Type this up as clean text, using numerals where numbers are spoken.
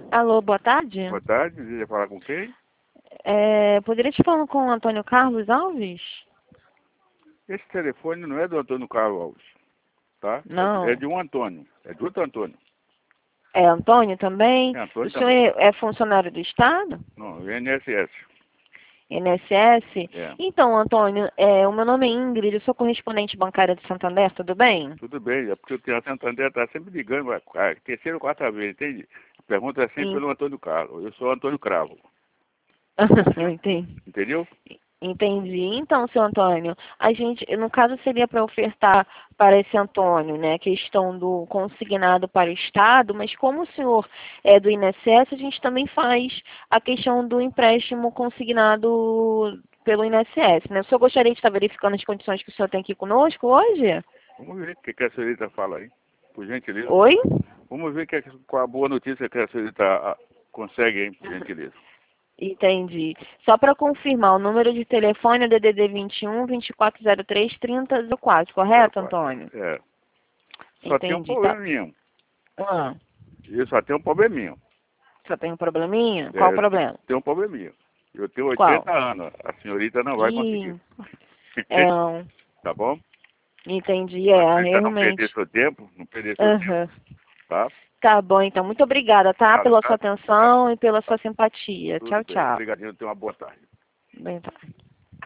Alô, boa tarde. Boa tarde, deseja falar com quem? Poderia te falar com o Antônio Carlos Alves? Esse telefone não é do Antônio Carlos Alves, tá? É Não. de um Antônio, é de outro Antônio. É Antônio também? É O Antônio senhor também. é funcionário do Estado? Não, é INSS. INSS? É, Então, Antônio, o meu nome é Ingrid, eu sou correspondente bancária de Santander, tudo bem? tudo bem, é porque o Tia Santander está sempre ligando, a terceira ou quarta vez, entende? A pergunta é sempre En- pelo Antônio Carlos, eu sou Antônio Cravo, Entendi. entendeu? Entendi. Então, seu Antônio, no caso seria para ofertar para esse Antônio, né, a questão do consignado para o Estado, mas como o senhor é do INSS, a gente também faz a questão do empréstimo consignado pelo INSS, né? O senhor gostaria de estar verificando as condições que o senhor tem aqui conosco hoje? Vamos ver o que a senhorita fala aí, por gentileza. Oi? Vamos ver qual a boa notícia que a senhorita consegue, hein, por gentileza. Entendi. Só para confirmar, o número de telefone é DDD 21 2403 3004, correto, 04. Antônio? É. Só tem um Entendi, tá. probleminha. Ah. Eu só tenho um probleminha. Só tem um probleminha? Qual o É, problema? tem um probleminha. Eu tenho Qual? 80 anos. A senhorita não vai conseguir. Ih, é, Tá bom? entendi, Pra senhorita não perder realmente. seu tempo, não perder seu tempo, Aham. tá? Tá bom, então. Muito obrigada, tá? Nada, Pela sua tá? Tá. atenção e pela Tá. sua simpatia. Tudo Tchau, bem. tchau. Obrigadinho. Tenha uma boa tarde. Bem, tá.